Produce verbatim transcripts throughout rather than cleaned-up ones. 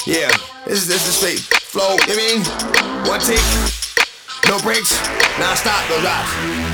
Yeah, this is this is straight flow. You mean one take, no breaks, non-stop, no drops.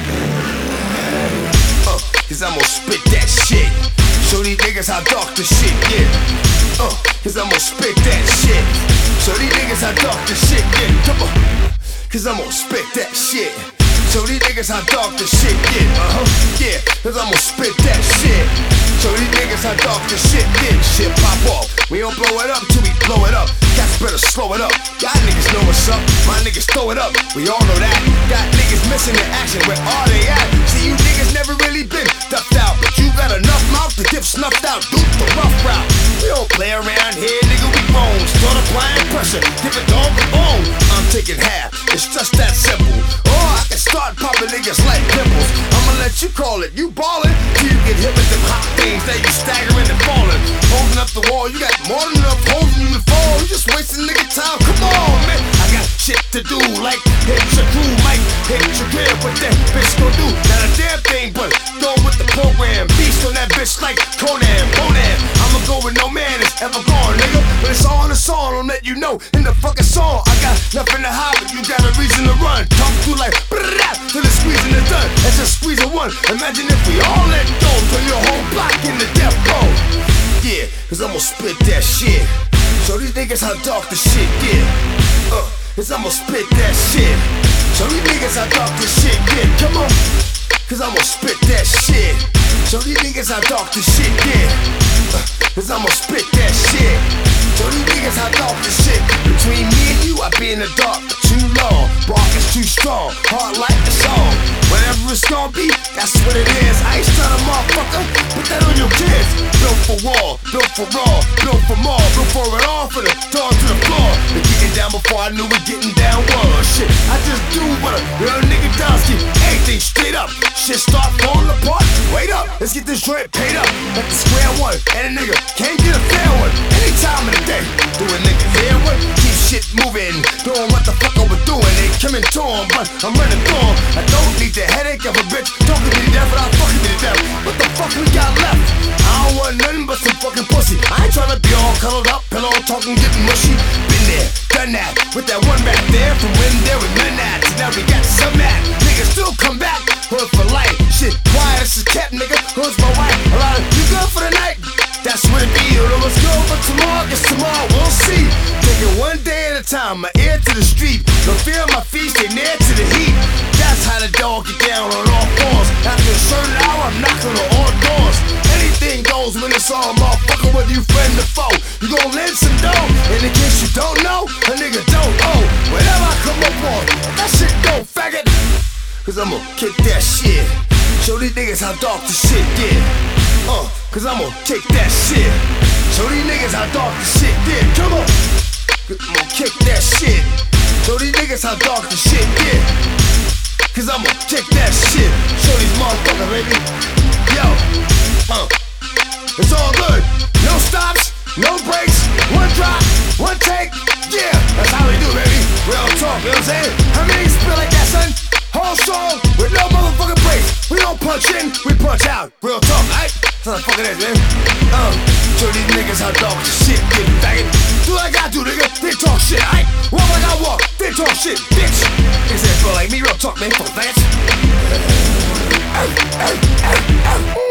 Uh, cause I'm gonna spit that shit. Show these niggas how dark the shit get. Uh, cause I'm gonna spit that shit. Show these niggas how dark the shit get. Come on, cause I'm gonna spit that shit. Show these niggas how dark the shit get. Uh huh, yeah, cause I'm gonna spit that shit. Show these niggas how dark the shit get. Shit pop off. We don't blow it up till we blow it up. Cats better slow it up. Y'all niggas know what's up. My niggas throw it up. We all know that. Got niggas missing the action. Where are they at? See, you niggas never really been duffed out, but you got enough mouth to get snuffed out. Do the rough route. We don't play around here, nigga. We bones. Start applying pressure. Give a dog a bone. I'm taking half. It's just that simple. Or I can start popping niggas like pimples. I'ma let you call it. You ballin' till you get hit with them hot things. Now you staggering and falling. Holding up the wall. You got more than enough holding you to fall. You just wasting nigga time. Come on, man. I got shit to do. Like hit your crew, Mike. Hit your crib. What that bitch gon' do? Not a damn thing, but go with the program. Beast on that bitch like Conan, Bonan. I'ma go with no man is ever gone, nigga. But it's all in the song. I'll let you know in the fucking song. I got nothing to hide, but you got a reason to run. Talk through like till it's squeezing the done. That's just squeezing one. Imagine if we all let go. Turn your whole block into death row. Yeah, cause I'm gonna spit that shit. Show these niggas how dark the shit get. Uh, cause I'm gonna spit that shit. Show these niggas how dark the shit get. Come on, cause I'm gonna spit that shit. Show these niggas how dark the shit get. Uh, cause I'm gonna spit that shit. Show these niggas how dark the shit. Between me and you, I be in the dark for too long. Bark is too strong, hard like the song. Whatever it's gonna be, that's what it is. I ain't stunned, motherfucker. Put that on your kids. Built for war, built for raw, built for more, built for it all, for the dog to the floor. Been getting down before I knew it getting down was. Shit, I just do what a real nigga does. Get everything straight up. Shit start falling apart. Wait up, let's get this joint paid up. At the square one, and a nigga can't get a fair one. Any time of the day, do a nigga fair one. Keep shit moving, doing what the fuck I was doing. They coming to 'em, but I'm running through 'em. I don't need the headache of a bitch talking me to death without fucking me to death. What the fuck we got left? I don't want nothing but some fucking pussy. I ain't tryna be all cuddled up, pillow talking, getting mushy. Been there, done that, with that one back there from when there was none that. So now we got some at. Niggas still come back, hood for life. Shit, quiet as a cat, nigga. Hood's my wife. A lot of you good for the night. That's what it be. You know what's good for tomorrow? Guess tomorrow we'll see. Take it one day at a time. My ear to the street. No fear my feet, stay near to the heat. That's how the dog get down on all fours. After a certain hour, I'm knocking on all doors. Anything goes when it's all motherfucker, whether you friend or foe. You gon' lend some dough, and in case you don't know, a nigga don't owe. Whatever I come up on, that shit go faggot. Cause I'ma kick that shit. Show these niggas how dark the shit get. Uh, cause I'ma kick that shit. Show these niggas how dark the shit get. Come on, I'ma kick that shit. Show these niggas how dark the shit get. Cause I'ma kick that shit. Show these motherfuckers, baby. Yo, uh, it's all good. No stops, no breaks. One drop, one take. Yeah, that's how we do, baby. Real talk, you know what I'm saying? How many spit like that, son? Whole song with no motherfucking breaks. We don't punch in, we punch out. Real talk, aight? That's how the fuck it is, man. Um, show these niggas how dark the shit get, faggot. Do what I gotta do, nigga. They talk shit, aight? Walk like I walk, they talk shit, bitch. Niggas ain't feel like me, real talk, man. Fuck faggots.